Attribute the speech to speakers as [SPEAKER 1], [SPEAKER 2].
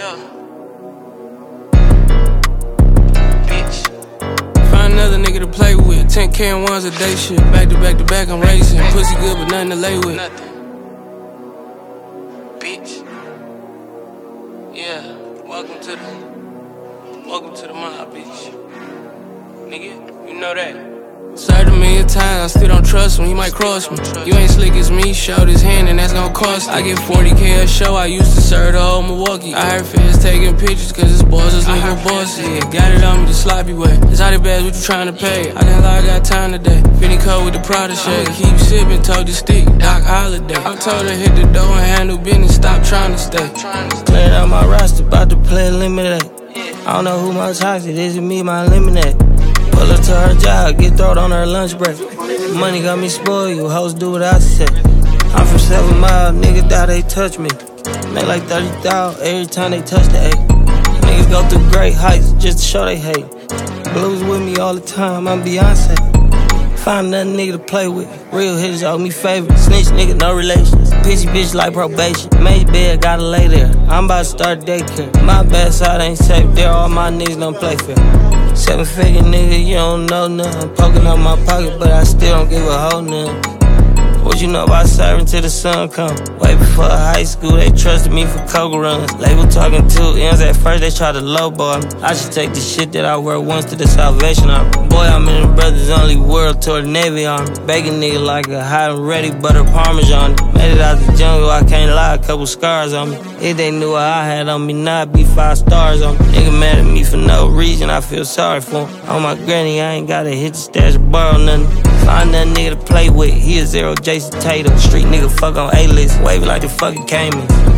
[SPEAKER 1] Yeah. Bitch. Find another nigga to play with. 10K and ones a day shit. Back to back to back, I'm racing. Pussy good, but nothing to lay with. Nothing. Bitch. Yeah. Welcome to the mob, bitch. Nigga, you know that. Said a million times, I still don't trust him, he might cross me. You ain't slick as me, showed his hand and that's gon' cost me. I get 40K a show, I used to serve the whole Milwaukee. I heard fans taking pictures cause his boys is looking bossy. Yeah, got it on me the sloppy way. It's how the bags, what you tryna pay? I can't lie, I got time today. Finny coat with the Prada shade. Keep sippin', told you stick, Doc Holiday. I told her hit the door and handle business, stop trying to stay.
[SPEAKER 2] Cleared out my roster, about to play eliminate. I don't know who my toxic, is it me, my eliminate? Pull up to her job, get thrown on her lunch break. Money got me spoiled, you hoes do what I say. I'm from 7 Mile, niggas doubt they touch me. Make like 30,000 every time they touch the A. Niggas go through great heights just to show they hate. Blues with me all the time, I'm Beyonce. Find another nigga to play with. Real hitters owe me favor. Snitch nigga, no relations. Pissy bitch like probation. Made bed, gotta lay there. I'm about to start daycare. My bad side ain't safe there. All my niggas don't play fair. 7-figure nigga, you don't know nothing. Poking out my pocket, but I still don't give a hoe nothing. What you know about serving till the sun come? Way before high school, they trusted me for coke runs. Label talking 2 M's at first, they tried to lowball me. I should take the shit that I wear once to the Salvation Army. Boy, I'm in the brothers only world toward the Navy Army. Bacon nigga like a hot and ready butter Parmesan. Made it out the jungle, I can't lie, a couple scars on me. If they knew what I had on me, now I'd be 5 stars on me. Nigga mad at me for no reason, I feel sorry for him. On my granny, I ain't gotta hit the stash or borrow nothing. Find that nigga to play with, he a zero Jason Tatum. Street nigga fuck on A-list, wavy like the fucking Cayman.